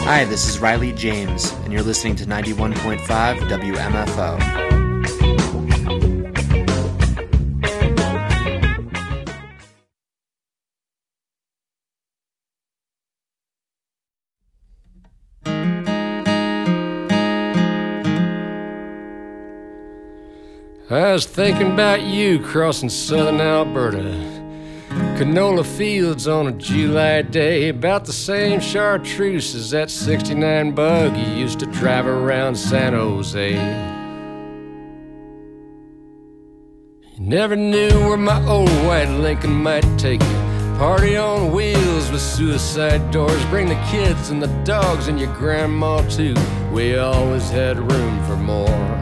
Hi, this is Riley James, and you're listening to 91.5 WMFO. I was thinking about you crossing southern Alberta. Canola fields on a July day, about the same chartreuse as that 69 bug you used to drive around San Jose. You never knew where my old white Lincoln might take you. Party on wheels with suicide doors. Bring the kids and the dogs and your grandma too. We always had room for more.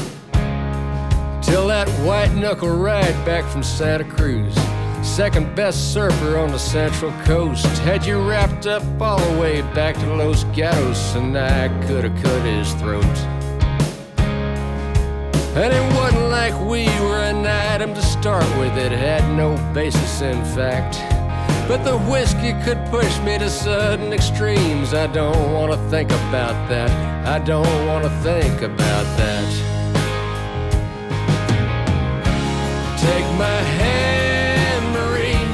Till that white knuckle ride back from Santa Cruz, second best surfer on the Central Coast, had you wrapped up all the way back to Los Gatos, and I coulda cut his throat. And it wasn't like we were an item to start with, it had no basis in fact. But the whiskey could push me to sudden extremes. I don't wanna think about that, I don't wanna think about that. Take my hand, Marie.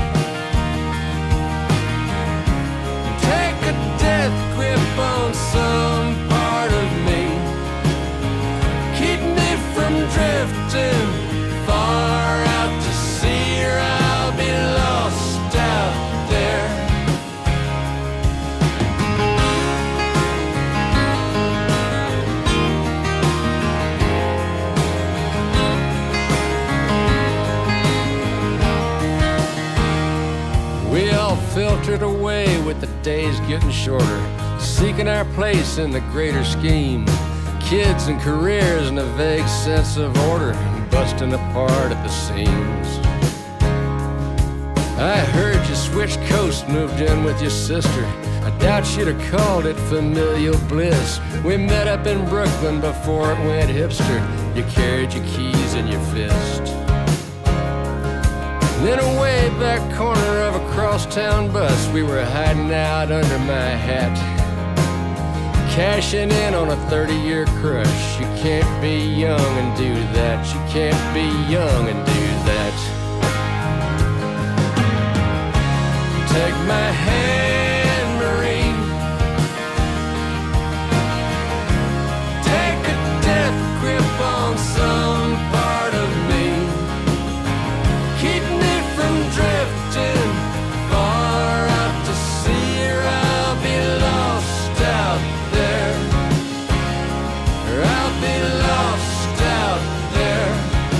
Take a death grip on some part of me. Keep me from drifting far out to sea, or I'll be lost out there. We all filtered away with the days getting shorter, seeking our place in the greater scheme. Kids and careers and a vague sense of order, busting apart at the seams. I heard you switched coast, moved in with your sister. I doubt you'd have called it familial bliss. We met up in Brooklyn before it went hipster. You carried your keys in your fist. In a way back corner of a crosstown bus, we were hiding out under my hat, cashing in on a 30-year crush. You can't be young and do that, you can't be young and do that. Take my hand, Marie. Take a death grip on some part of me. Keep me from drifting far out to sea, or I'll be lost out there. Or I'll be lost out there.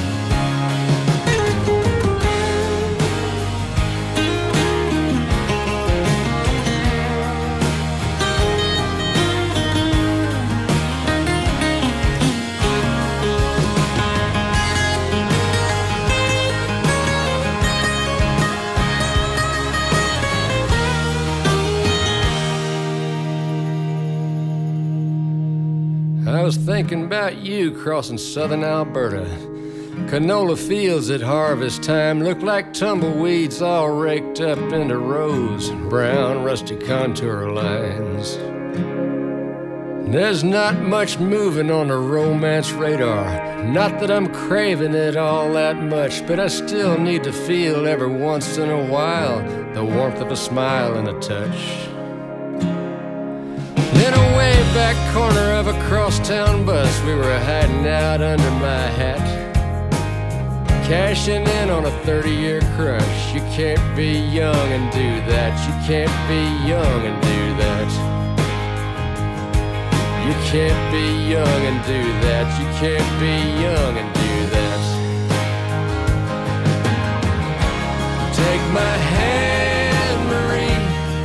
I was thinking about you crossing southern Alberta. Canola fields at harvest time look like tumbleweeds all raked up into rows, brown rusty contour lines. There's not much moving on the romance radar. Not that I'm craving it all that much, but I still need to feel every once in a while the warmth of a smile and a touch. In a way back corner of a crosstown bus, we were hiding out under my hat, cashing in on a 30-year crush. You can't be young and do that, you can't be young and do that. You can't be young and do that, you can't be young and do that. Take my hand, Marie.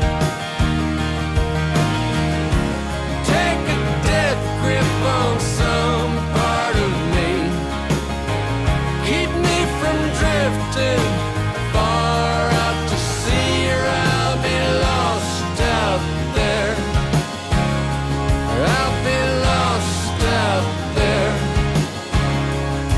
Grip on some part of me. Keep me from drifting far out to sea, or I'll be lost out there. Or I'll be lost out there.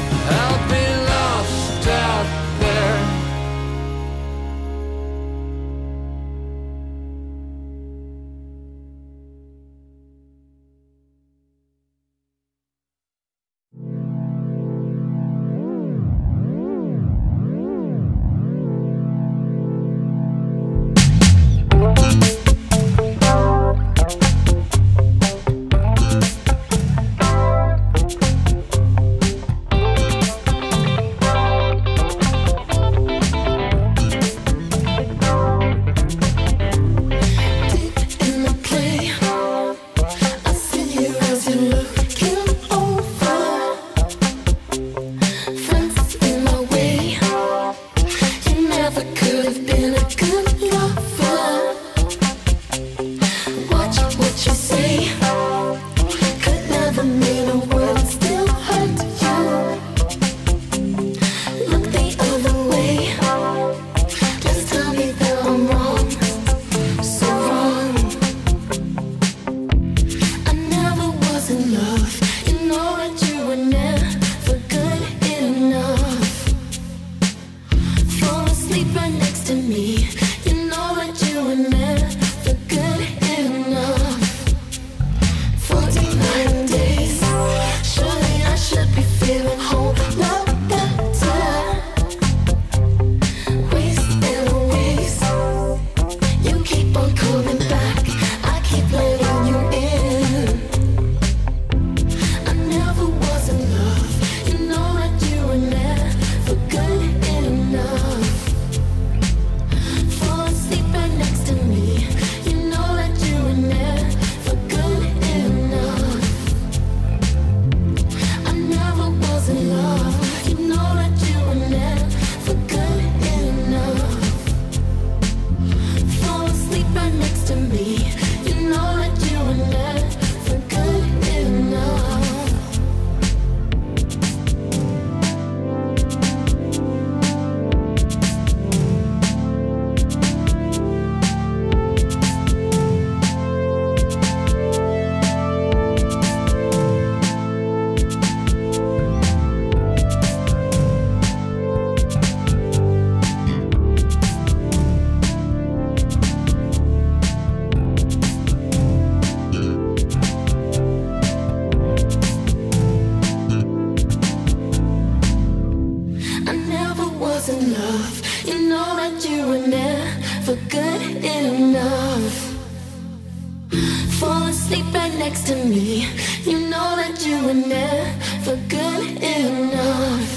next to me. You know that you were never good enough.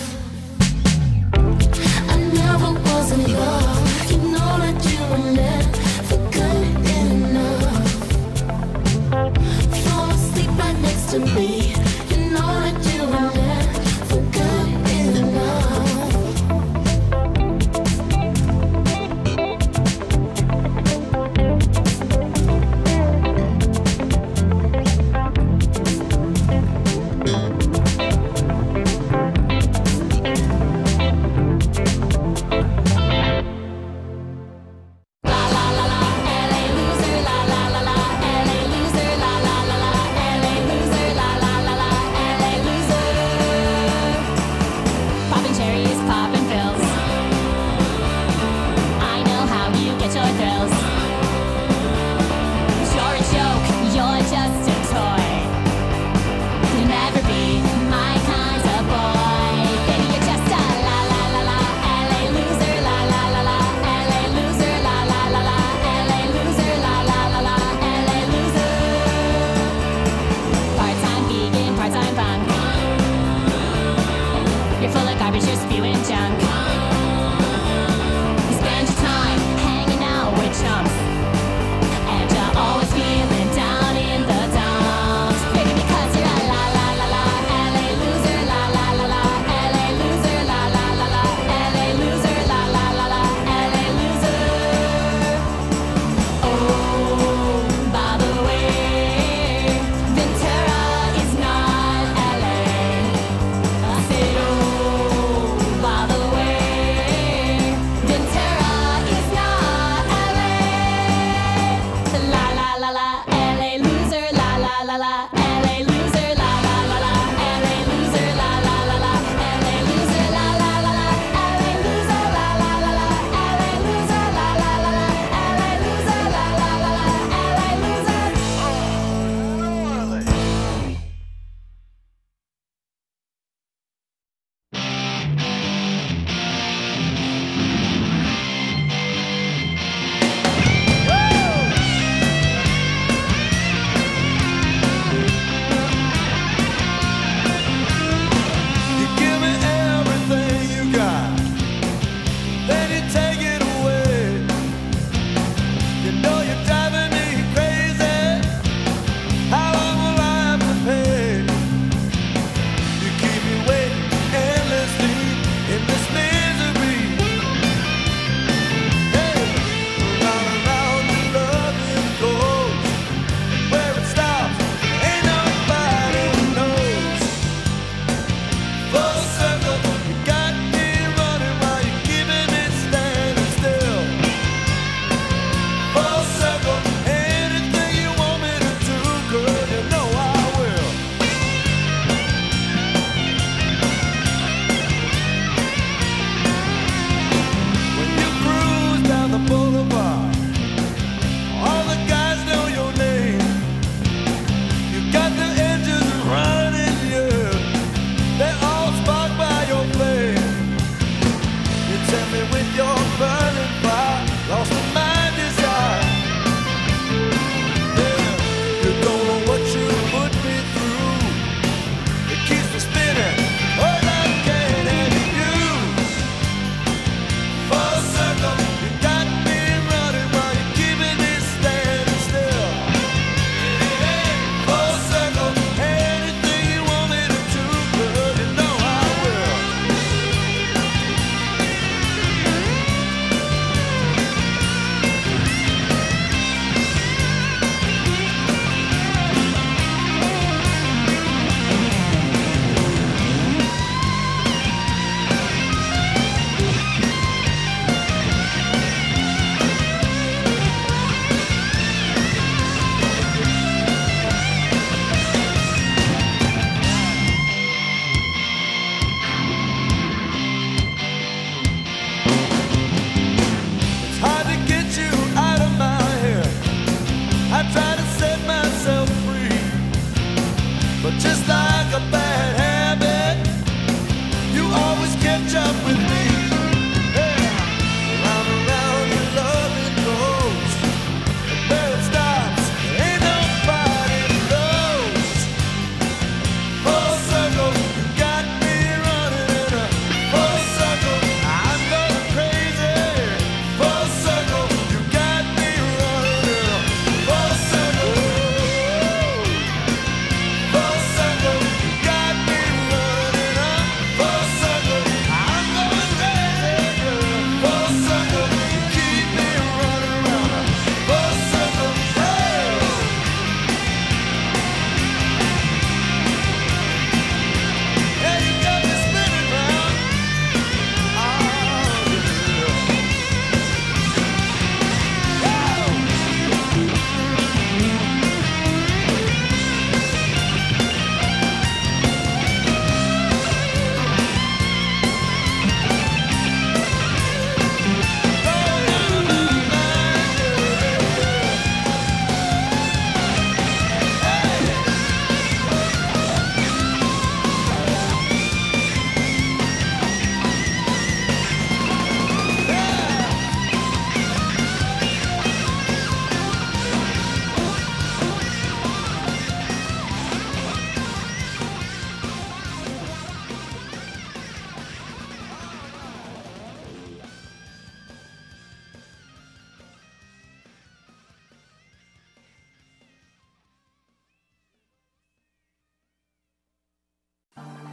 I never was in love. You know that you were never good enough. Fall asleep right next to me. You know that you were never good enough.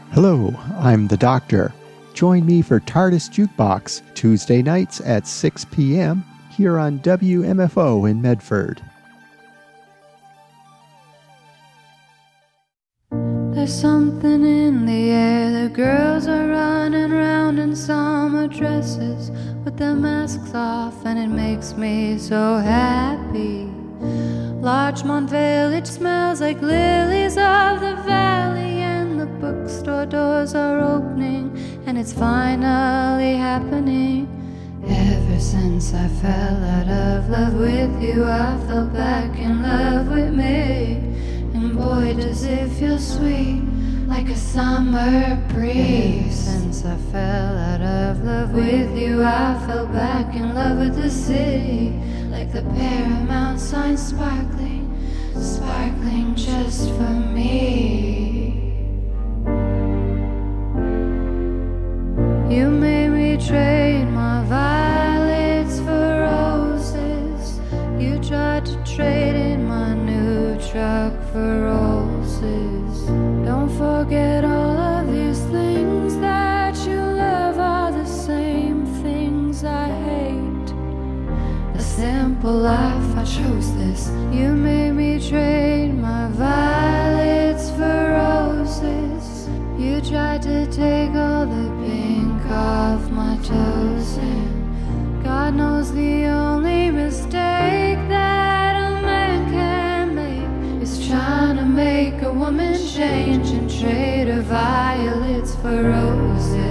Hello, I'm the Doctor. Join me for TARDIS Jukebox Tuesday nights at 6 p.m. here on WMFO in Medford. There's something in the air. The girls are running around in summer dresses with their masks off, and it makes me so happy. Larchmont Village smells like lilies of the valley, and the bookstore doors are opening, and it's finally happening. Ever since I fell out of love with you, I fell back in love with me. And boy, does it feel sweet, like a summer breeze. Since I fell out of love with you, I fell back in love with the city, like the Paramount sign sparkling, sparkling just for me. You made me trade my violets for roses. You tried to trade in my new truck for roses. Don't forget all of these things that you love are the same things I hate. The simple life, I chose this. You made me trade my violets for roses. You tried to take all the pink off my toes, and God knows the only mistake that a man can make is trying to make a woman change and trade her violets for roses.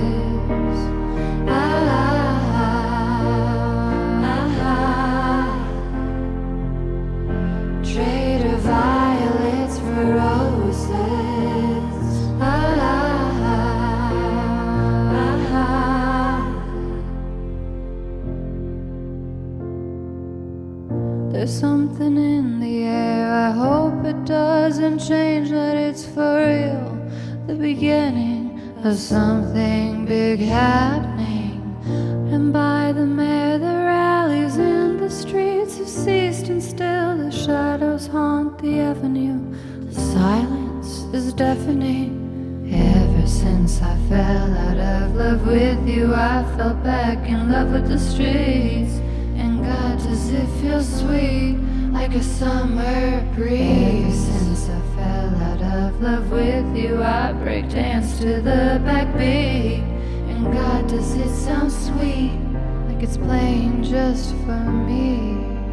Trade her violets for roses. There's something in the air. I hope it doesn't change, that it's for real. The beginning of something big happening. And by the mare, the rallies in the streets have ceased, and still the shadows haunt the avenue. The silence is deafening. Ever since I fell out of love with you, I fell back in love with the streets. And God, does it feel sweet, like a summer breeze. Since I fell out of love with you, I break dance to the backbeat. And God, does it sound sweet, like it's playing just for me.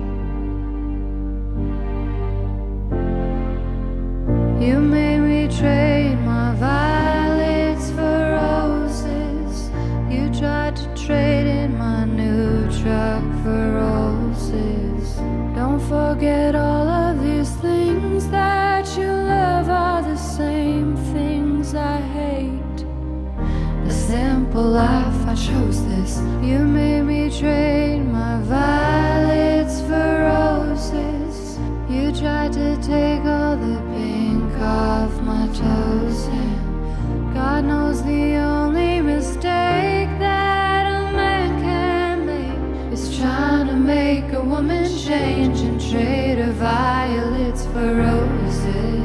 You made me trade my violets for roses. You tried to trade in my new truck for roses. Don't forget all of these things that you love are the same things I hate. The simple life, I chose this. You made me trade my violets for roses. You tried to take all the pink off my toes, and God knows the only mistake that a man can make is trying to make a woman change and trade her violets for roses.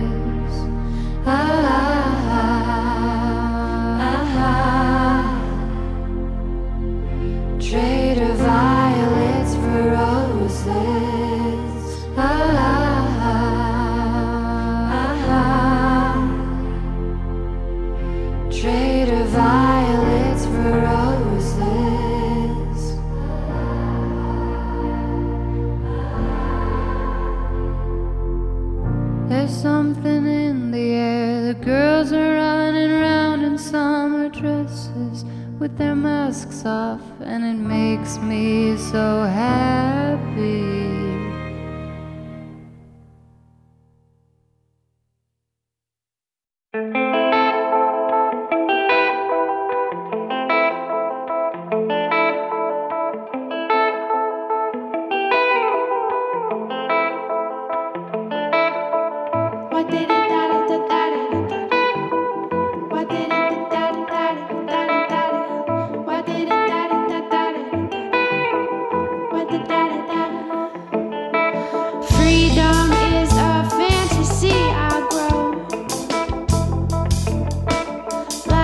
Trade her violets for roses. Trade her violets for roses. There's something in the air. The girls are running around in summer dresses with their masks off, and it makes me so happy. Freedom is a fantasy I grow.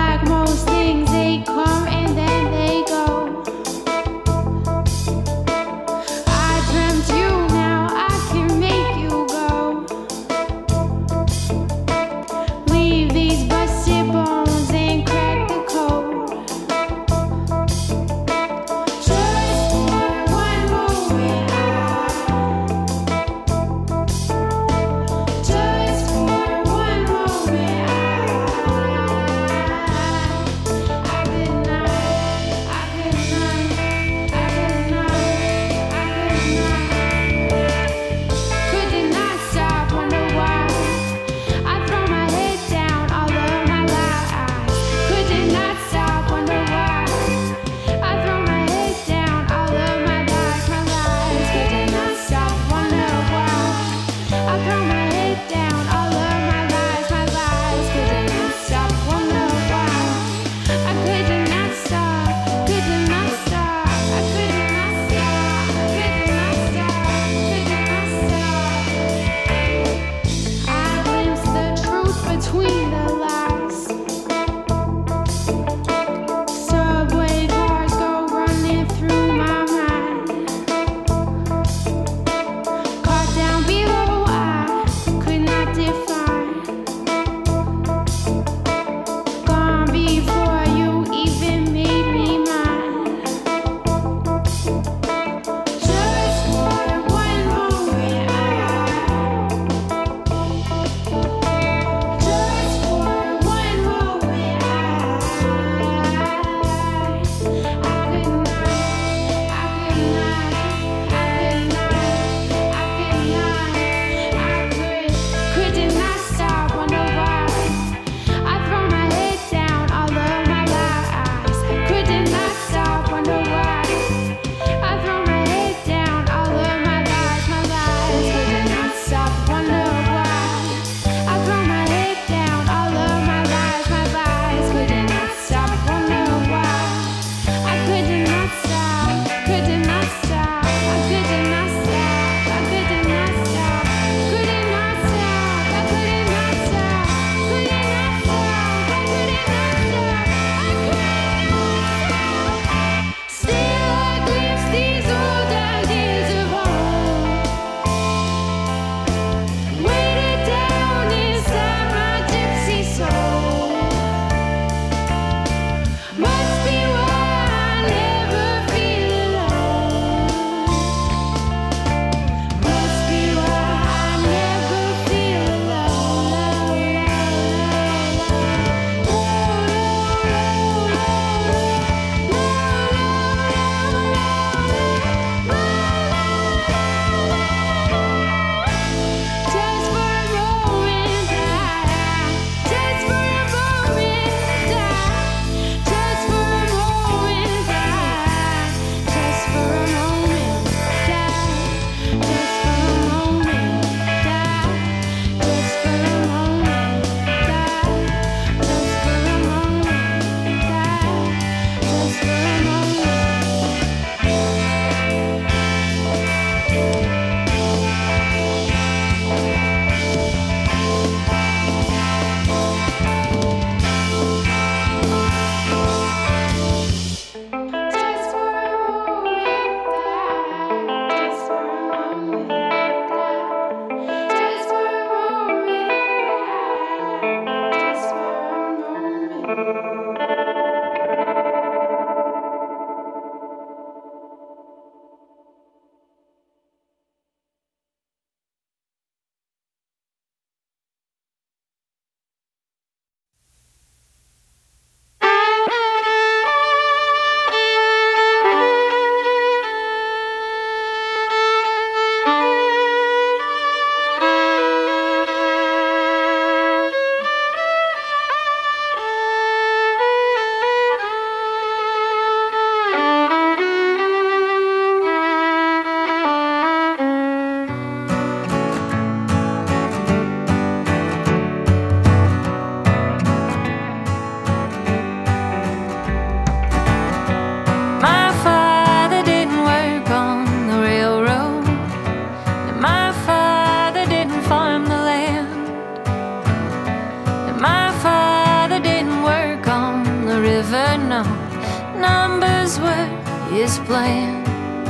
is playing.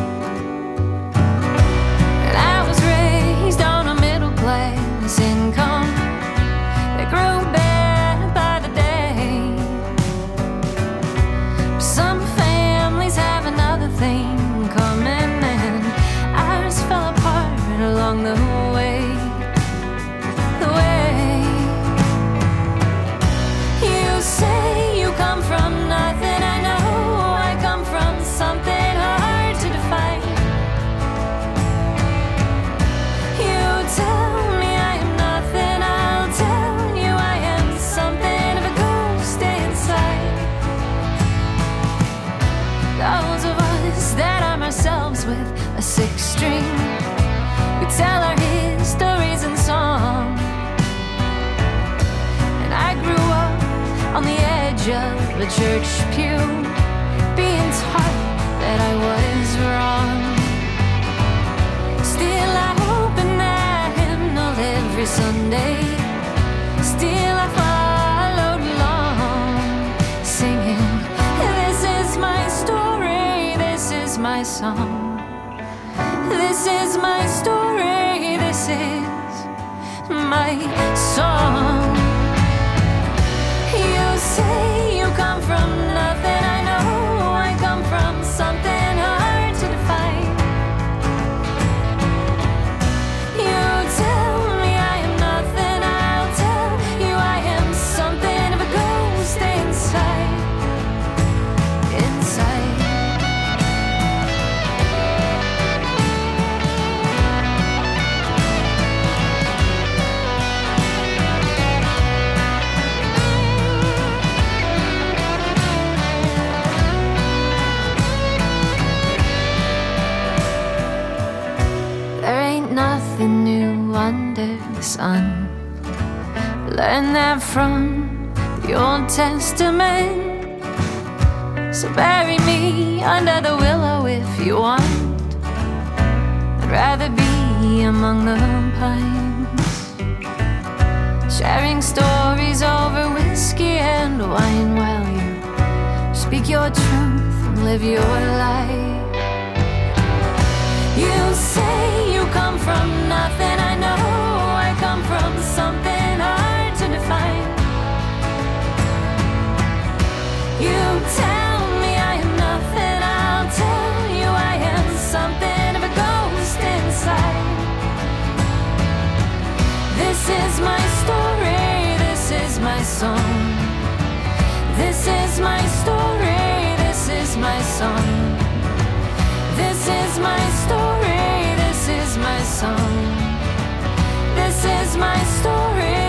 And I was raised on a middle class income that grew better by the day. Some families have another thing coming, and ours fell apart along the way. The way you say you come from nothing, I know I come from something hard to define. You tell me I am nothing, I'll tell you I am something of a ghost inside. Those of us that arm ourselves with a sixth string, we tell our histories in song. And I grew up on the edge of a church pew, being taught that I was wrong. Still I open that hymnal every Sunday. Still I followed along, singing, this is my story, this is my song. This is my story, this is my song. You say you come from nothing, I know I come from something hard to define. You tell me I am nothing, I'll tell you I am something of a ghost inside. Inside. There ain't nothing new under the sun. Learn that from the Old Testament. So bury me under the willow if you want. I'd rather be among the pines, sharing stories over whiskey and wine while you speak your truth and live your life. You say you come from nothing, I know I come from something hard to define. You tell me I am nothing, I'll tell you I am something of a ghost inside. This is my story, this is my song. This is my story, this is my song. This is my story, this is my song. This is my story.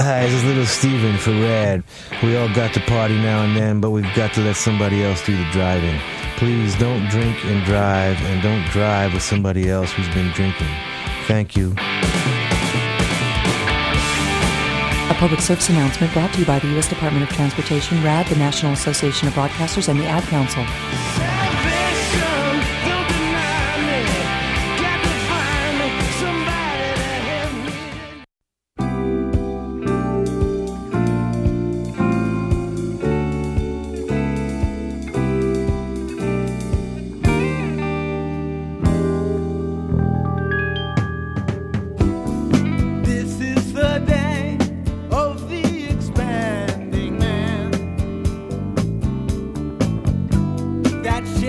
Hi, this is Little Steven for Rad. We all got to party now and then, but we've got to let somebody else do the driving. Please don't drink and don't drive with somebody else who's been drinking. Thank you. A public service announcement brought to you by the U.S. Department of Transportation, RAD, the National Association of Broadcasters, and the Ad Council. That shit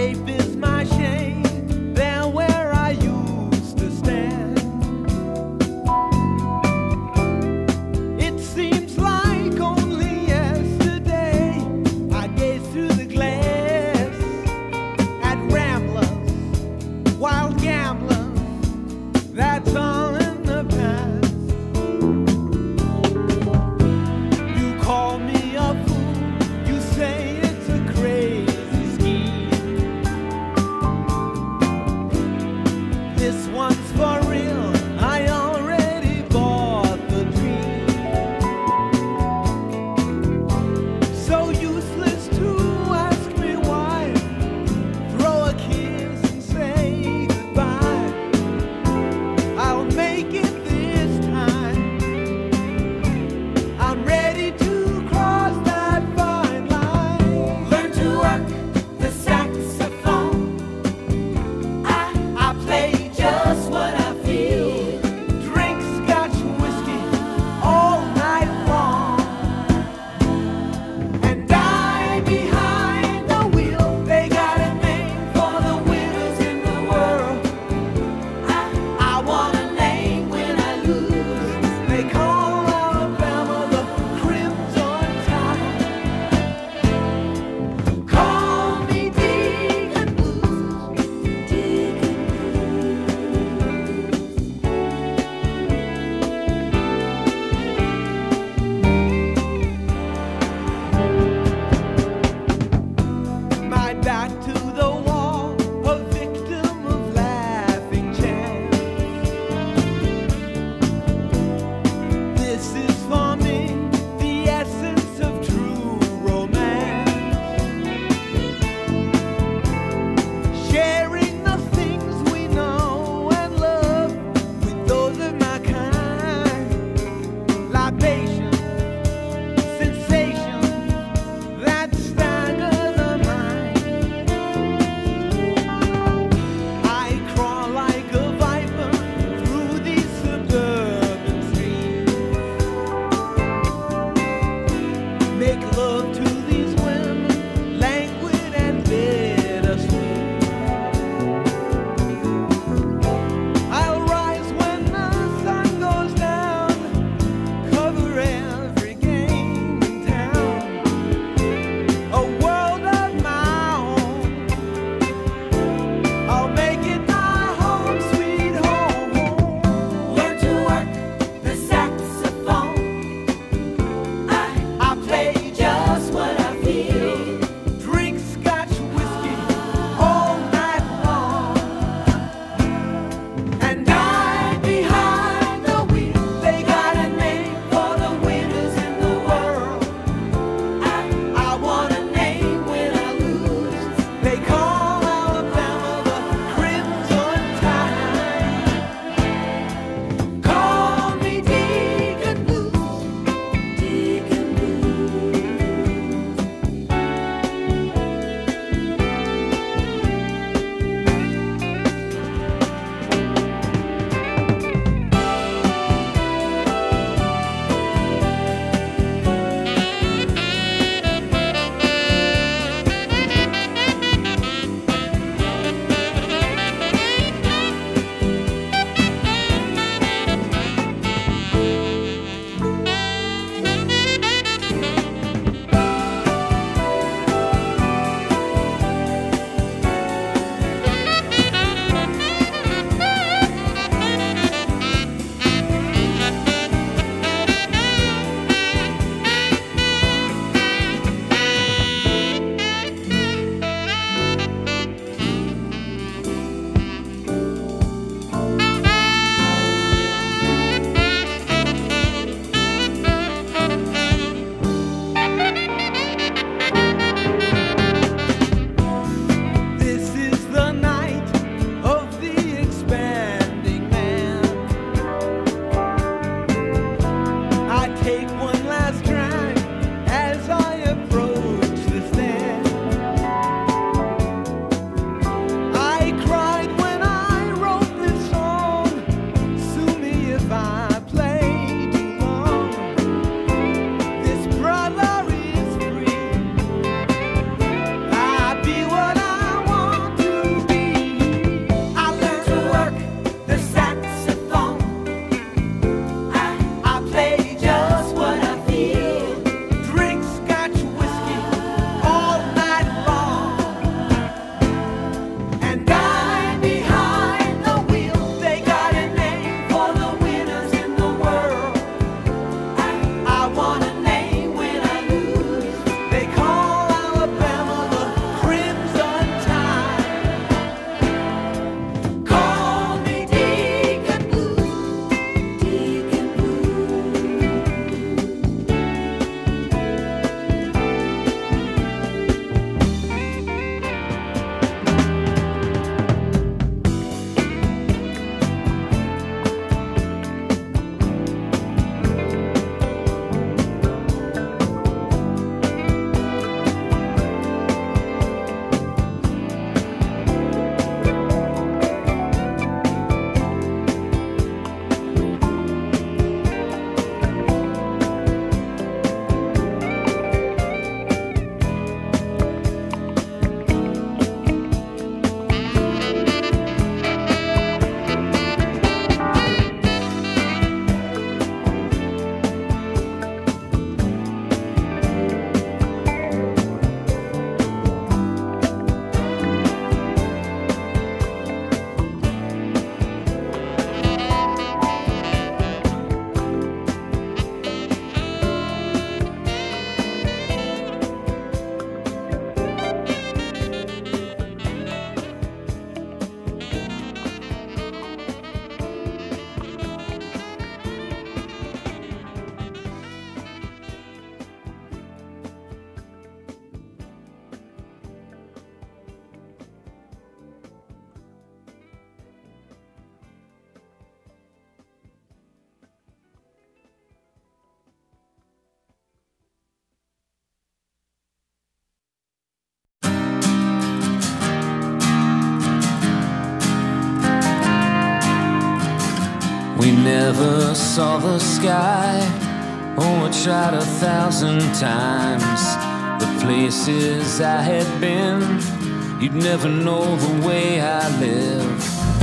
never saw the sky. Oh, I tried 1,000 times. The places I had been, you'd never know the way I live.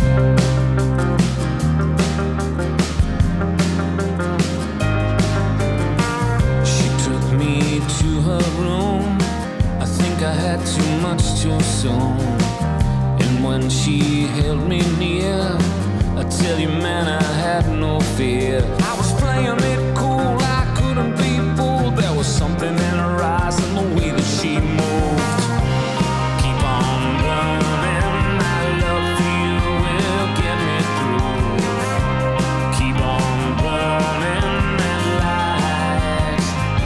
She took me to her room. I think I had too much too soon. And when she held me near, I tell you, man, I had no fear. I was playing it cool, I couldn't be fooled. There was something in her eyes and the way that she moved. Keep on running, my love for you will get me through. Keep on burning that light.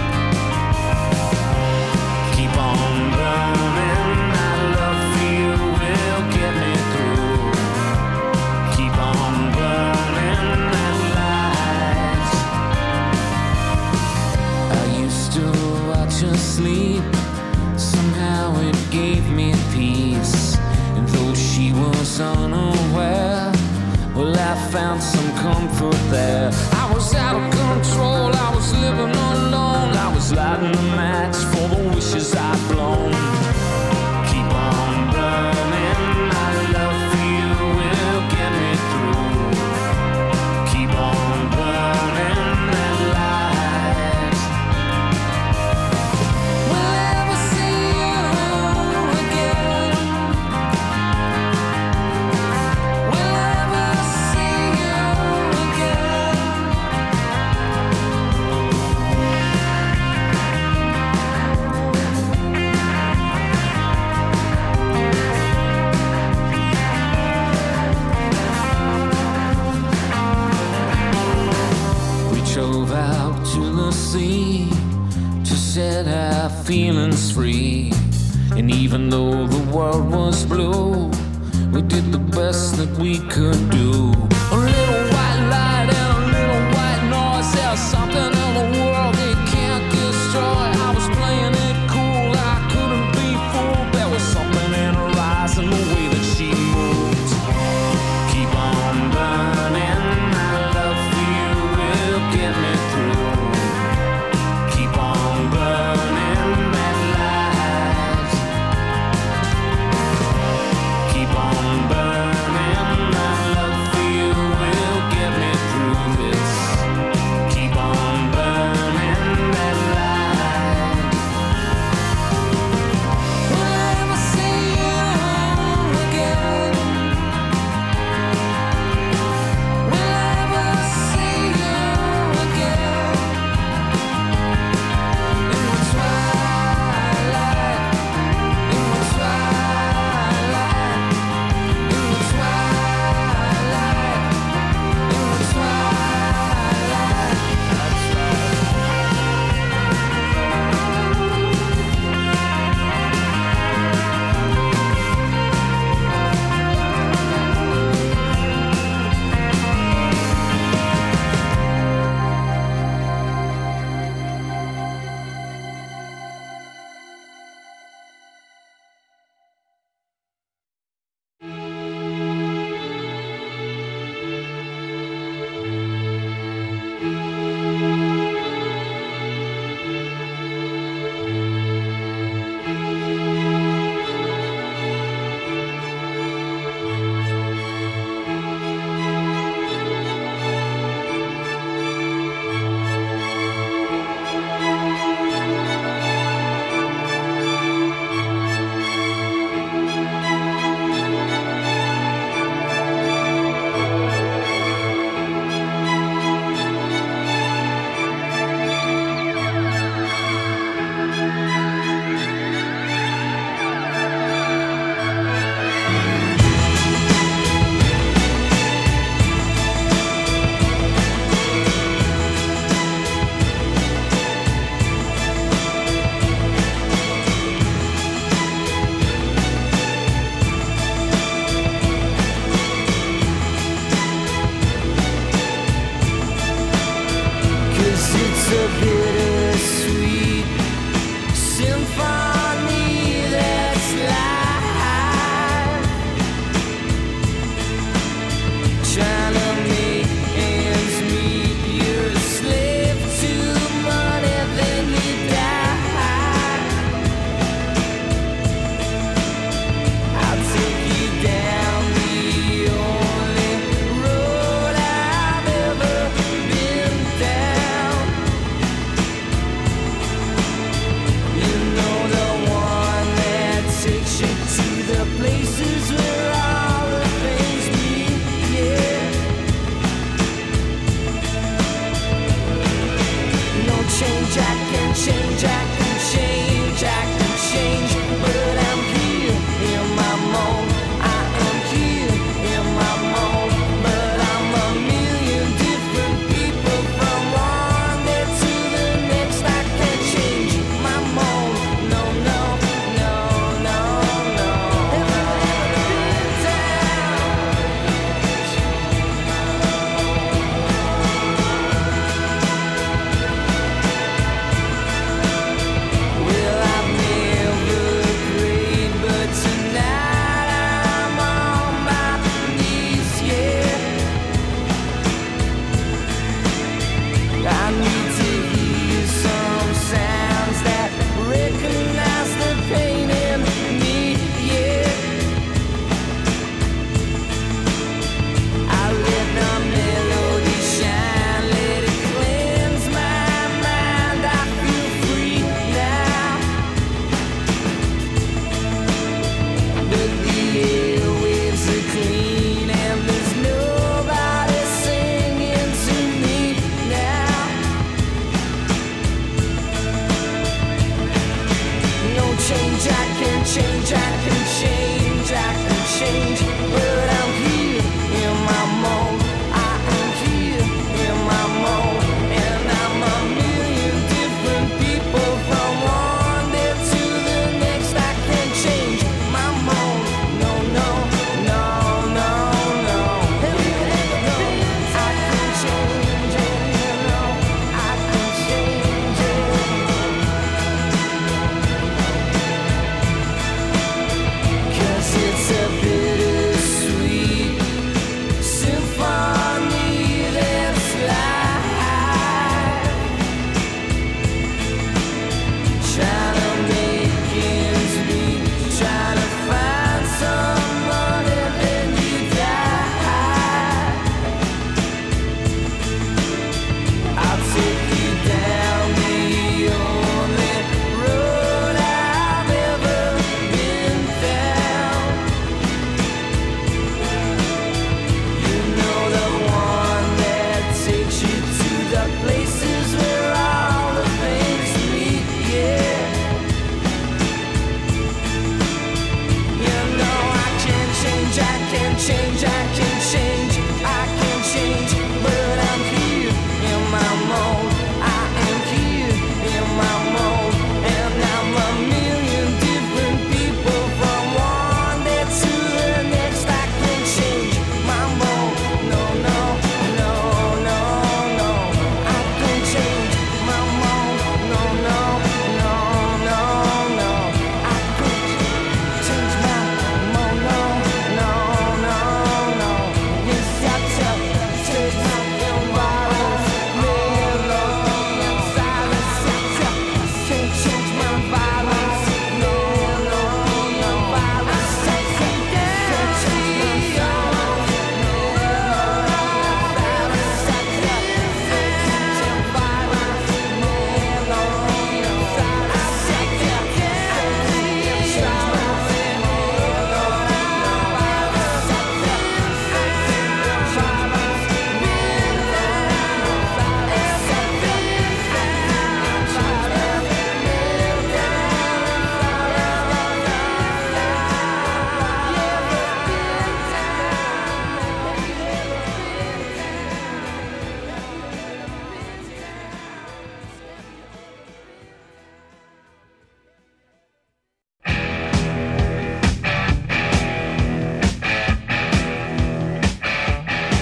Keep on burning, my love for you will get me through. Keep on burning that light. I used to watch her sleep. Somehow it gave me peace. And though she was unaware, well, I found some comfort there. I was out of control, I was living alone. I was lighting a match for the wishes I'd blown. Keep on burning, my love for you will get me through. Keep on burning that light. Will I ever see you again? Will I ever see you again? We drove out to the sea to set our feelings free. And even though the world was blue, we did the best that we could do. A little white light and a little white noise. There's something in the world they can't destroy. I was playing it cool, I couldn't be fooled. There was something in her eyes and the way that she moved. Keep on burning, my love for you will get me through. Keep on burning that light. Keep on burning, my love for you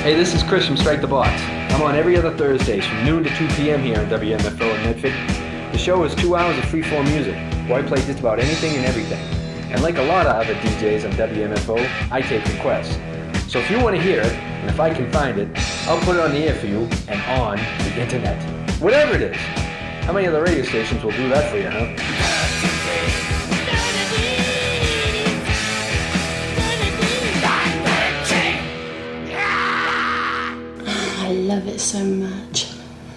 Hey, this is Chris from Strike the Box. I'm on every other Thursdays from noon to 2 p.m. here on WMFO in Medford. The show is 2 hours of free-form music, where I play just about anything and everything. And like a lot of other DJs on WMFO, I take requests. So if you want to hear it, and if I can find it, I'll put it on the air for you and on the internet. Whatever it is. How many other radio stations will do that for you, huh? I love it so much.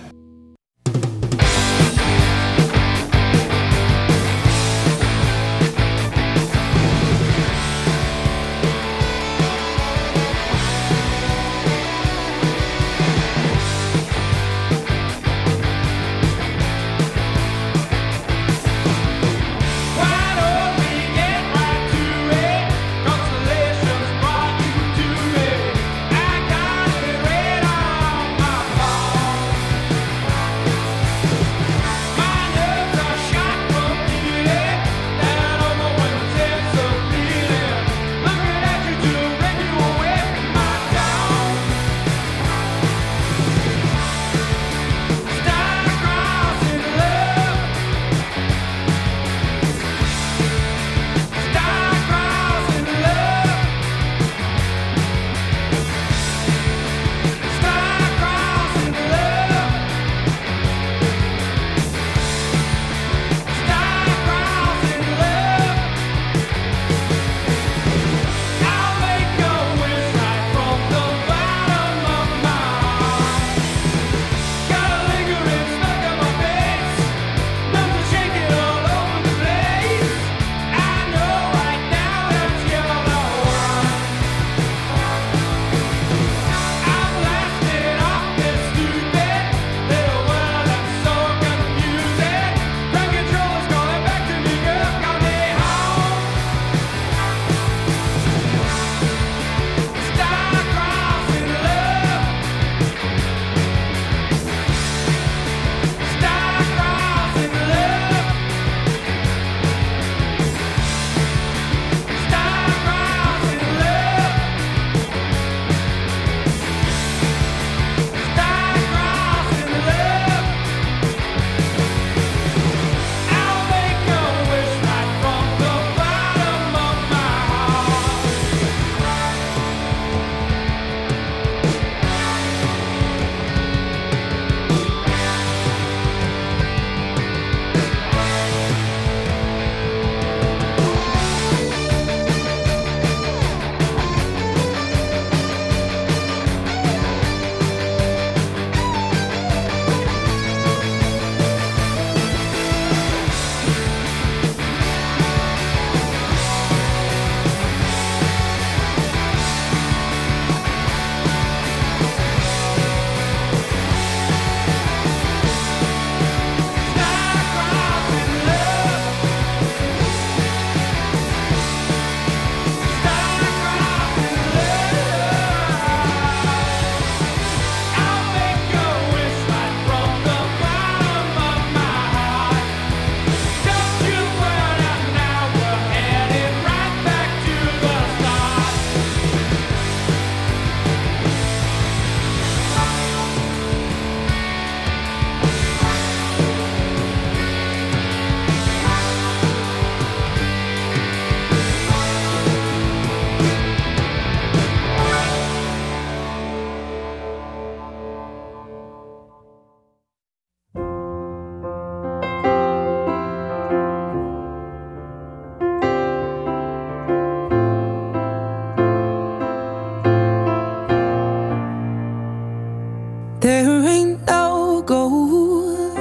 There ain't no gold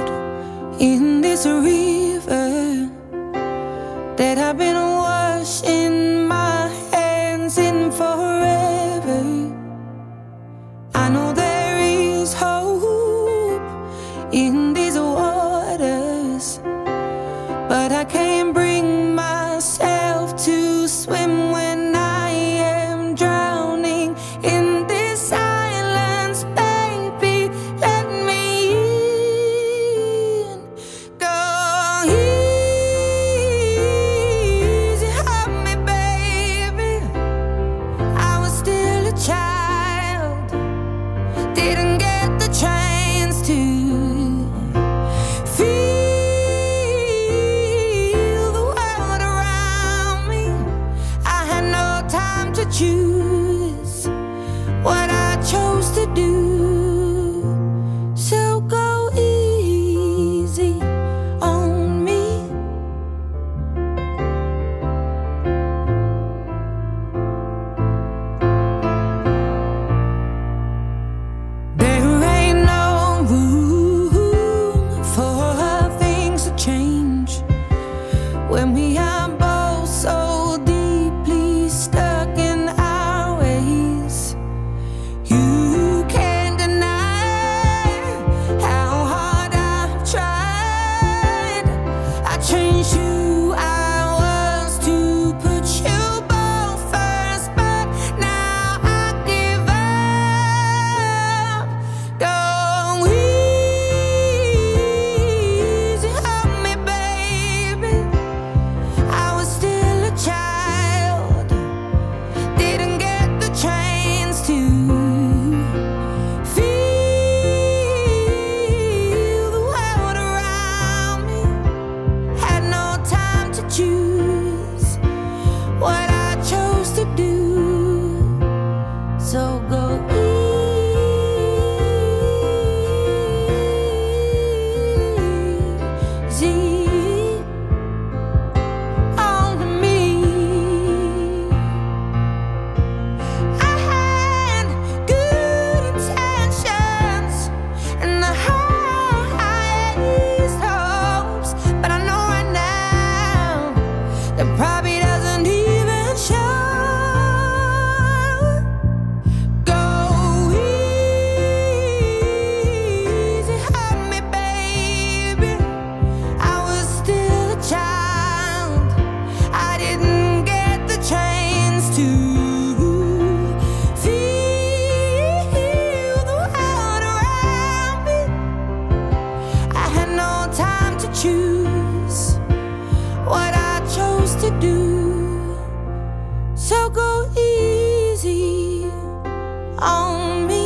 in this river that I've been washing my hands in forever. I know there is hope in these waters, but I can't bring myself to swim when I am drowning in this silence. Baby, let me in. Go easy on me, baby. I was still a child when we are both so deeply stuck in our ways. You can't deny how hard I've tried. I changed who I was to put you both first, but now I give up. Go easy on me, baby. I was still a child, didn't get the chance to feel the world around me. Had no time to choose what I chose to do. So go easy on me. I had good intentions and the highest hopes, but I know right now that probably doesn't even show. Go easy on me, baby. I was still a child, I didn't get the chance to feel the world around me. I had no time to choose what I chose to do. So go easy on me.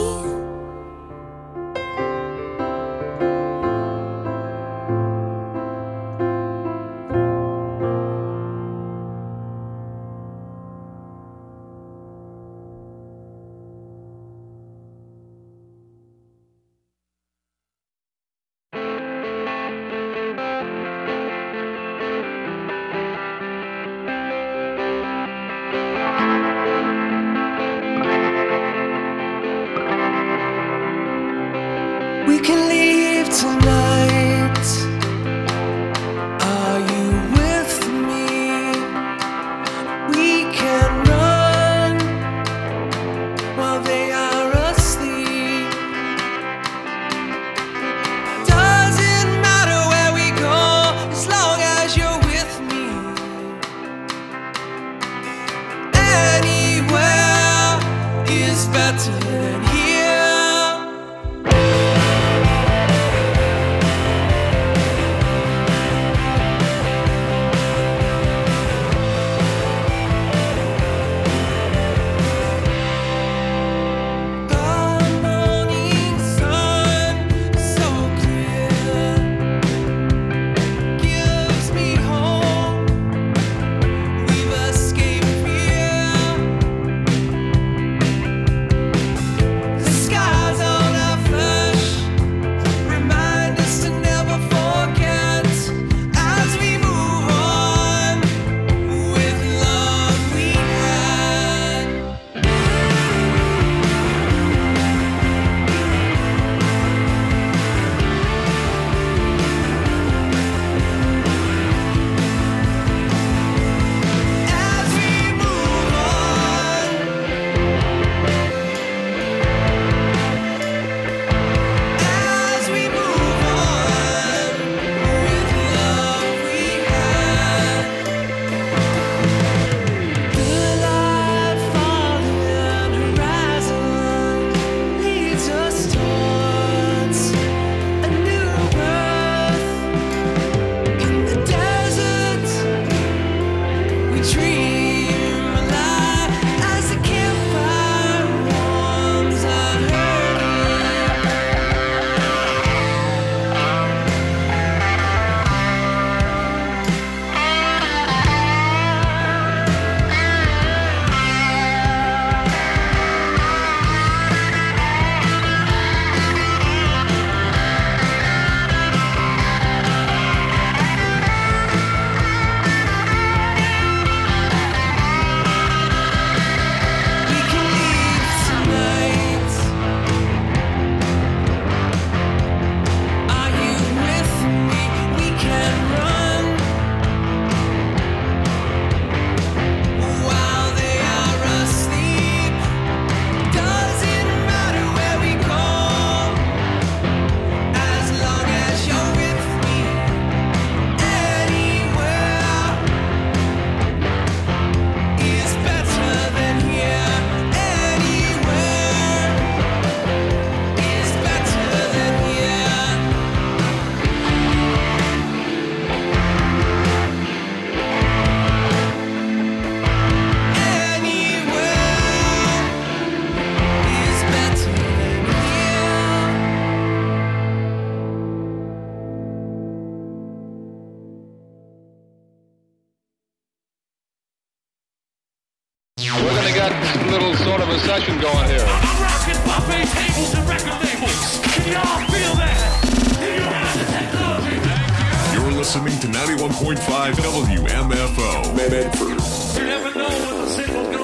We can leave tonight. Are you with me? We can run while they are asleep. Doesn't matter where we go as long as you're with me. Anywhere is better than here. got a little sort of a session going here. I'm rocking buffet tables and record labels. Can y'all feel that? You're listening to 91.5 WMFO. Medford. You never know when the signal's gonna